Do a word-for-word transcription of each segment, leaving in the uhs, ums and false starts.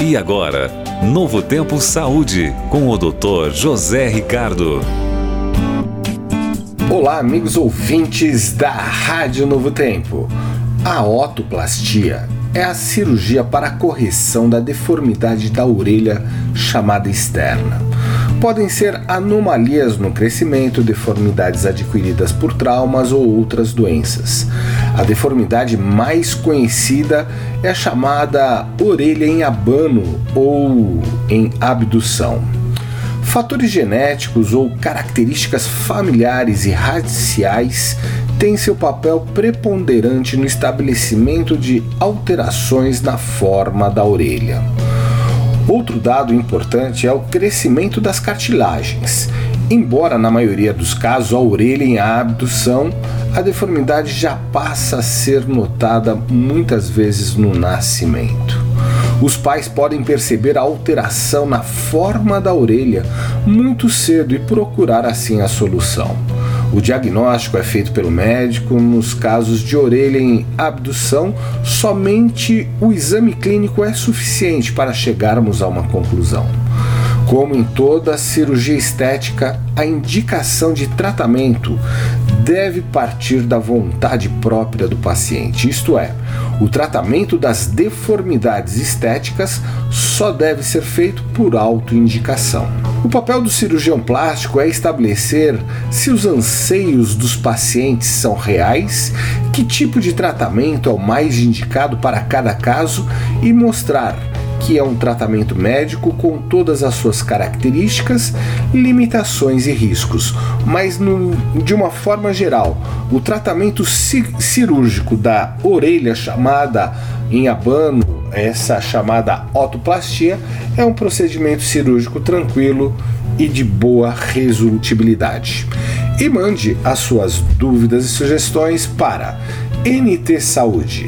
E agora, Novo Tempo Saúde, com o doutor José Ricardo. Olá, amigos ouvintes da Rádio Novo Tempo. A otoplastia é a cirurgia para a correção da deformidade da orelha chamada externa. Podem ser anomalias no crescimento, deformidades adquiridas por traumas ou outras doenças. A deformidade mais conhecida é a chamada orelha em abano ou em abdução. Fatores genéticos ou características familiares e raciais têm seu papel preponderante no estabelecimento de alterações na forma da orelha. Outro dado importante é o crescimento das cartilagens. Embora na maioria dos casos a orelha em abdução, a deformidade já passa a ser notada muitas vezes no nascimento. Os pais podem perceber a alteração na forma da orelha muito cedo e procurar assim a solução. O diagnóstico é feito pelo médico. Nos casos de orelha em abdução, somente o exame clínico é suficiente para chegarmos a uma conclusão. Como em toda cirurgia estética, a indicação de tratamento deve partir da vontade própria do paciente, isto é, o tratamento das deformidades estéticas só deve ser feito por autoindicação. O papel do cirurgião plástico é estabelecer se os anseios dos pacientes são reais, que tipo de tratamento é o mais indicado para cada caso e mostrar que é um tratamento médico com todas as suas características, limitações e riscos. Mas, no, de uma forma geral, o tratamento ci- cirúrgico da orelha chamada em abano, essa chamada otoplastia, é um procedimento cirúrgico tranquilo e de boa resolutibilidade. E mande as suas dúvidas e sugestões para n t saúde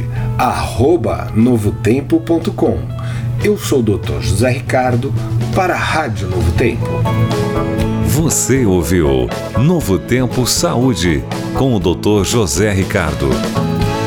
arroba novotempo ponto com. Eu sou o doutor José Ricardo para a Rádio Novo Tempo. Você ouviu Novo Tempo Saúde com o doutor José Ricardo.